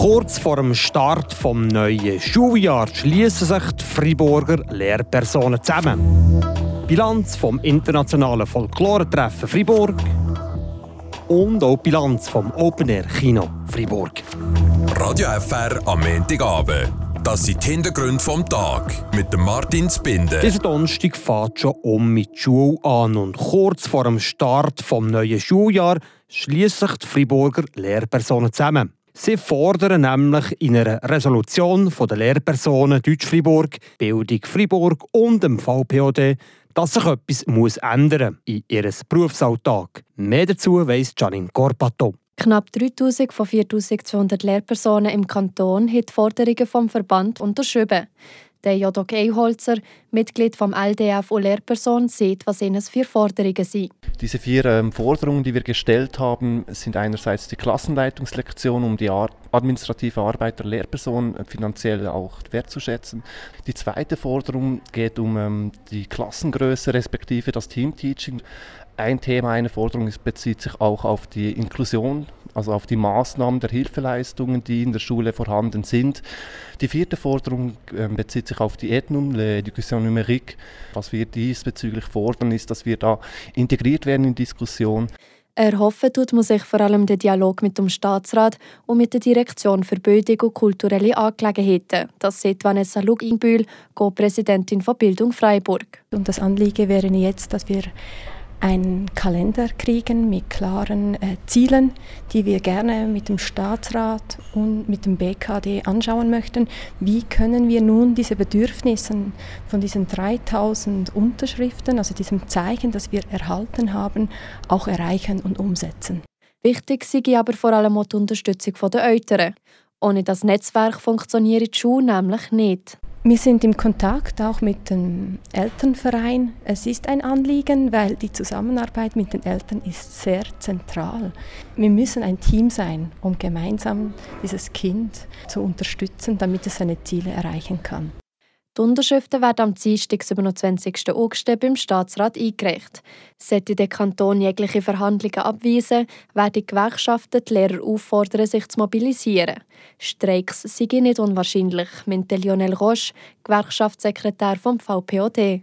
Kurz vor dem Start des neuen Schuljahres schließen sich die Freiburger Lehrpersonen zusammen. Bilanz vom internationalen Folklore-Treffen Freiburg und auch Bilanz vom Open-Air-Kino Freiburg. Radio FR am Montagabend. Das sind die Hintergründe vom Tag mit dem Martin Zbinden. Dieser Donnerstag fängt schon mit der Schule an und kurz vor dem Start des neuen Schuljahres schließen sich die Freiburger Lehrpersonen zusammen. Sie fordern nämlich in einer Resolution der Lehrpersonen Deutsch-Fribourg, Bildung Fribourg und dem VPOD, dass sich etwas ändern muss in ihrem Berufsalltag. Mehr dazu weiss Janine Corpato. Knapp 3'000 von 4'200 Lehrpersonen im Kanton haben die Forderungen vom Verband unterschrieben. Der J.O.G. Eiholzer, Mitglied vom LDF und Lehrperson, sieht, was ihnen 4 Forderungen sind. Diese 4 Forderungen, die wir gestellt haben, sind einerseits die Klassenleitungslektion, um die administrative Arbeit der Lehrperson finanziell auch wertzuschätzen. Die zweite Forderung geht um die Klassengröße respektive das Teamteaching. Ein Thema, eine Forderung bezieht sich auch auf die Inklusion, also auf die Maßnahmen der Hilfeleistungen, die in der Schule vorhanden sind. Die 4. Forderung bezieht sich auf die EDNUM, l'Éducation numérique. Was wir diesbezüglich fordern, ist, dass wir da integriert werden in Diskussion. Erhoffen tut man sich vor allem den Dialog mit dem Staatsrat und mit der Direktion für Bildung und kulturelle Angelegenheiten. Das sieht Vanessa Luginbühl, Co-Präsidentin von Bildung Freiburg. Und das Anliegen wäre jetzt, dass wir einen Kalender kriegen mit klaren Zielen, die wir gerne mit dem Staatsrat und mit dem BKD anschauen möchten. Wie können wir nun diese Bedürfnisse von diesen 3000 Unterschriften, also diesem Zeichen, das wir erhalten haben, auch erreichen und umsetzen? Wichtig sei aber vor allem auch die Unterstützung der Eltern. Ohne das Netzwerk funktioniert die Schule nämlich nicht. Wir sind im Kontakt auch mit dem Elternverein. Es ist ein Anliegen, weil die Zusammenarbeit mit den Eltern ist sehr zentral. Wir müssen ein Team sein, um gemeinsam dieses Kind zu unterstützen, damit es seine Ziele erreichen kann. Die Unterschriften werden am Dienstag, 27. August beim Staatsrat eingereicht. Sollte der Kanton jegliche Verhandlungen abweisen, werden die Gewerkschaften die Lehrer auffordern, sich zu mobilisieren. Streiks seien nicht unwahrscheinlich, meinte Lionel Roche, Gewerkschaftssekretär vom VPOD.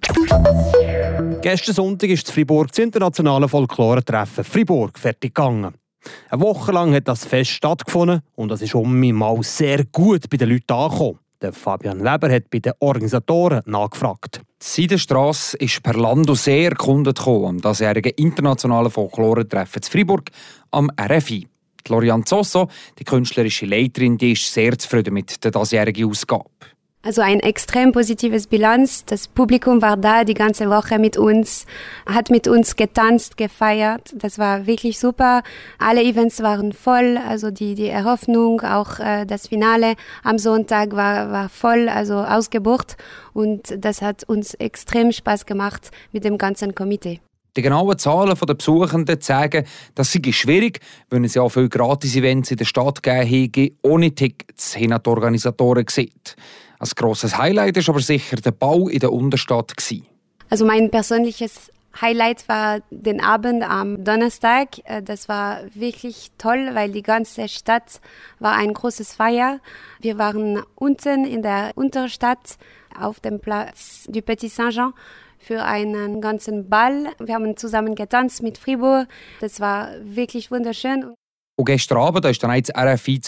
Gestern Sonntag ist in Freiburg das internationale Folklore-Treffen Freiburg fertig gegangen. Eine Woche lang hat das Fest stattgefunden und es ist mal sehr gut bei den Leuten angekommen. Der Fabian Weber hat bei den Organisatoren nachgefragt. Die Seidenstrasse ist per Lando sehr erkundet am diesjährigen internationalen Folklore-Treffen zu Freiburg am RFI. Die Lorian Zosso, die künstlerische Leiterin, die ist sehr zufrieden mit der diesjährigen Ausgabe. Also ein extrem positives Bilanz. Das Publikum war da die ganze Woche mit uns, hat mit uns getanzt, gefeiert. Das war wirklich super. Alle Events waren voll, also die Eröffnung, auch das Finale am Sonntag war voll, also ausgebucht. Und das hat uns extrem Spaß gemacht mit dem ganzen Komitee. Die genauen Zahlen der Besuchenden zeigen, dass es schwierig, wenn es ja viele Gratis-Events in der Stadt gegeben ohne Tickets hin an die Organisatoren sieht. Ein grosses Highlight war aber sicher der Bau in der Unterstadt. Also mein persönliches Highlight war den Abend am Donnerstag. Das war wirklich toll, weil die ganze Stadt war ein großes Feier. Wir waren unten in der Unterstadt auf dem Platz du Petit Saint-Jean für einen ganzen Ball. Wir haben zusammen getanzt mit Fribourg. Das war wirklich wunderschön. Und gestern Abend ist dann das RFI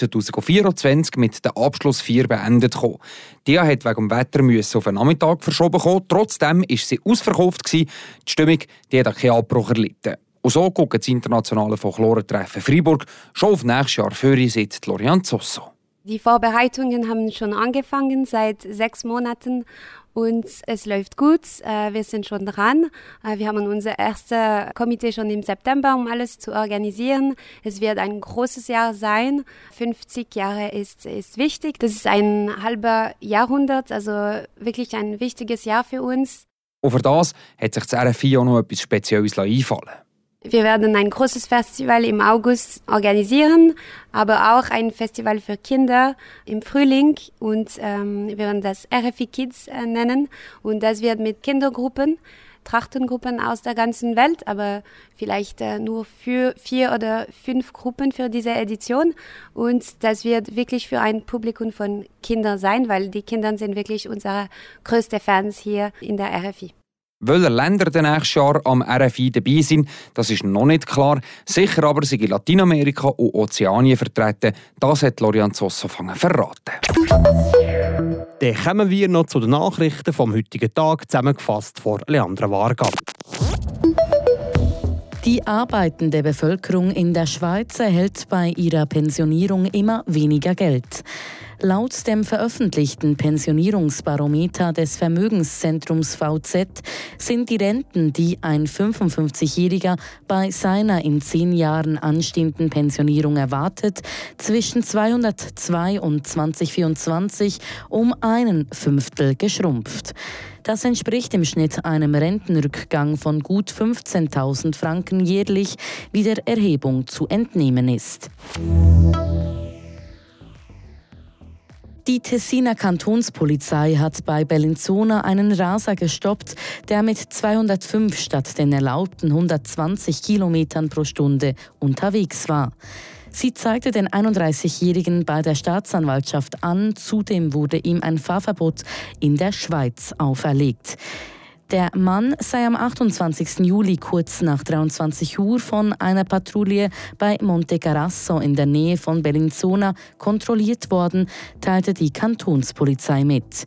2024 mit der Abschlussfeier beendet. Die hat wegen dem Wetter auf den Nachmittag verschoben. Trotzdem war sie ausverkauft. Die Stimmung die hat keinen Abbruch erlitten. Und so guckt das internationale Folklore-Treffen Freiburg schon auf nächstes Jahr für seit Lorian Zosso. Die Vorbereitungen haben schon angefangen seit 6 Monaten und es läuft gut. Wir sind schon dran. Wir haben unser erstes Komitee schon im September, um alles zu organisieren. Es wird ein großes Jahr sein. 50 Jahre ist wichtig. Das ist ein halber Jahrhundert, also wirklich ein wichtiges Jahr für uns. Und für das hat sich das RFI auch noch etwas Spezielles einfallen. Wir werden ein großes Festival im August organisieren, aber auch ein Festival für Kinder im Frühling und wir werden das RFI Kids nennen und das wird mit Kindergruppen Trachtengruppen aus der ganzen Welt, aber vielleicht nur für 4 oder 5 Gruppen für diese Edition. Und das wird wirklich für ein Publikum von Kindern sein, weil die Kinder sind wirklich unsere größten Fans hier in der RFI. Welche Länder dann nächstes Jahr am RFI dabei sind, das ist noch nicht klar. Sicher aber sind Lateinamerika und Ozeanien vertreten. Das hat Lorian Zossofangen verraten. Dann kommen wir noch zu den Nachrichten vom heutigen Tag, zusammengefasst von Leandra Varga. Die arbeitende Bevölkerung in der Schweiz erhält bei ihrer Pensionierung immer weniger Geld. Laut dem veröffentlichten Pensionierungsbarometer des Vermögenszentrums VZ sind die Renten, die ein 55-Jähriger bei seiner in 10 Jahren anstehenden Pensionierung erwartet, zwischen 202 und 2024 um 1/5 geschrumpft. Das entspricht im Schnitt einem Rentenrückgang von gut 15.000 Franken jährlich, wie der Erhebung zu entnehmen ist. Die Tessiner Kantonspolizei hat bei Bellinzona einen Raser gestoppt, der mit 205 statt den erlaubten 120 Kilometern pro Stunde unterwegs war. Sie zeigte den 31-Jährigen bei der Staatsanwaltschaft an. Zudem wurde ihm ein Fahrverbot in der Schweiz auferlegt. Der Mann sei am 28. Juli kurz nach 23 Uhr von einer Patrouille bei Monte Carasso in der Nähe von Bellinzona kontrolliert worden, teilte die Kantonspolizei mit.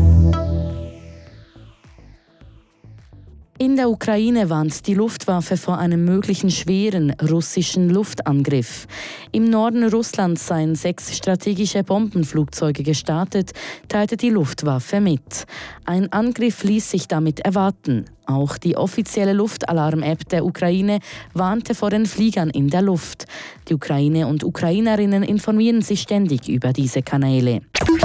In der Ukraine warnt die Luftwaffe vor einem möglichen schweren russischen Luftangriff. Im Norden Russlands seien 6 strategische Bombenflugzeuge gestartet, teilte die Luftwaffe mit. Ein Angriff ließ sich damit erwarten. Auch die offizielle Luftalarm-App der Ukraine warnte vor den Fliegern in der Luft. Die Ukraine und Ukrainerinnen informieren sich ständig über diese Kanäle.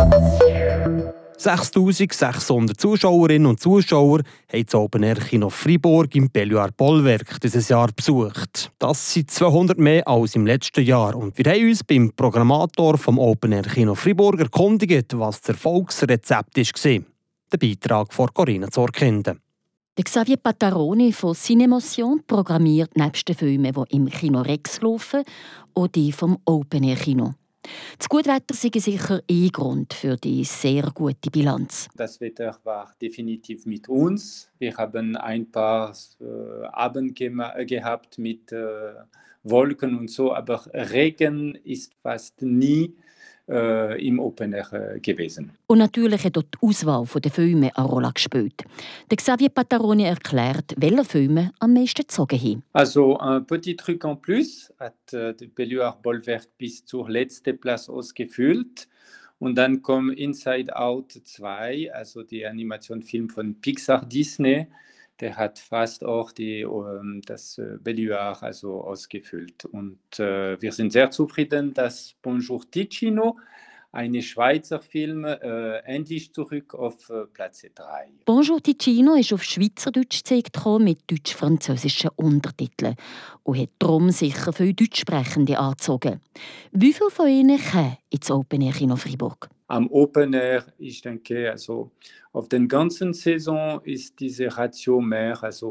6'600 Zuschauerinnen und Zuschauer haben das Open Air Kino Fribourg im Belluard Bollwerk dieses Jahr besucht. Das sind 200 mehr als im letzten Jahr. Und wir haben uns beim Programmator vom Open Air Kino Fribourg erkundigt, was das Erfolgsrezept war. Der Beitrag von Corinna Zorkinde. Xavier Pattaroni von Cinemotion programmiert nebst den Filmen, die im Kino Rex laufen, auch die vom Open Air Kino. Das Gutwetter sei sicher Grund für die sehr gute Bilanz. Das Wetter war definitiv mit uns. Wir haben ein paar Abende gehabt mit Wolken und so, aber Regen ist fast nie im Open Air gewesen. Und natürlich hat dort die Auswahl der Filme eine Rolle gespielt. Der Xavier Pattaroni erklärt, welche Filme am meisten gezogen haben. Also ein petit truc en plus hat der Belluard Bollwerk bis zur letzten Platz ausgefüllt. Und dann kommt Inside Out 2, also der Animationsfilm von Pixar Disney. Der hat fast auch das Belluard also ausgefüllt. Und wir sind sehr zufrieden, dass Bonjour Ticino, ein Schweizer Film, endlich zurück auf Platz 3. Bonjour Ticino ist auf Schweizerdeutsch gezeigt mit deutsch-französischen Untertiteln und hat darum sicher viele Deutschsprechende angezogen. Wie viele von ihnen kommen ins Open Air Kino Fribourg? Am Open Air, ich denke, also auf der ganzen Saison ist diese Ratio mehr, also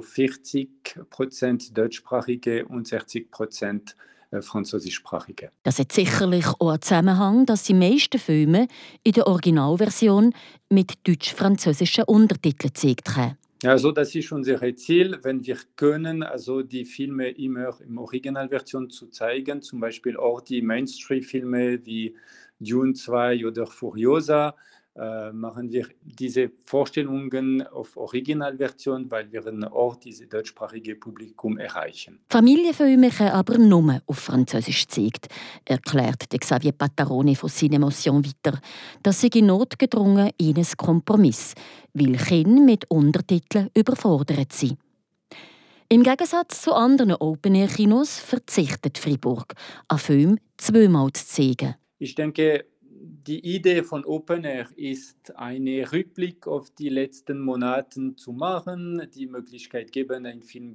40% deutschsprachige und 60% französischsprachige. Das hat sicherlich auch einen Zusammenhang, dass die meisten Filme in der Originalversion mit deutsch-französischen Untertiteln gezeigt haben. Also das ist unser Ziel, wenn wir können, also die Filme immer in Originalversion zu zeigen, zum Beispiel auch die Mainstream-Filme wie Dune 2 oder Furiosa, machen wir diese Vorstellungen auf Originalversion, weil wir auch dieses deutschsprachige Publikum erreichen. Familienfilme können aber nur auf Französisch gezeigt, erklärt Xavier Pattaroni von Cinemotion weiter. Das sei notgedrungen in ein Kompromiss, weil Kinder mit Untertiteln überfordert sind. Im Gegensatz zu anderen Open-Air-Kinos verzichtet Fribourg an Filme zweimal zu zeigen. Ich denke, die Idee von Open Air ist, einen Rückblick auf die letzten Monate zu machen, die Möglichkeit geben, einen Film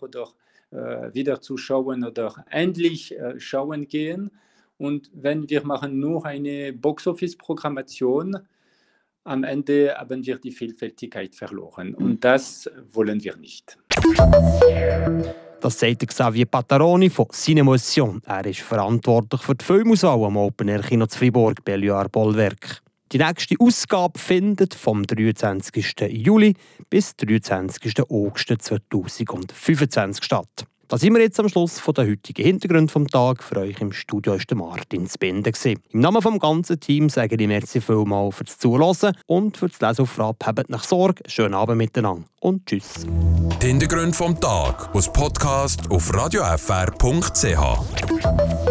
wieder zu schauen oder endlich schauen gehen. Und wenn wir machen nur eine Box-Office-Programmation, am Ende haben wir die Vielfältigkeit verloren. Und das wollen wir nicht. Das sagt Xavier Pattaroni von Cinemotion. Er ist verantwortlich für die Filmauswahl am Open Air Kino zu Fribourg, Belluard Bollwerk. Die nächste Ausgabe findet vom 23. Juli bis 23. August 2025 statt. Da sind wir jetzt am Schluss von der heutigen Hintergründe vom Tag. Für euch im Studio war der Martin Zbinden. Im Namen des ganzen Teams sage ich merci vielmals fürs Zuhören und für das Leseauftrag. Habt nach Sorge, schönen Abend miteinander und tschüss. Die Hintergründe vom Tag aus Podcast auf radiofr.ch.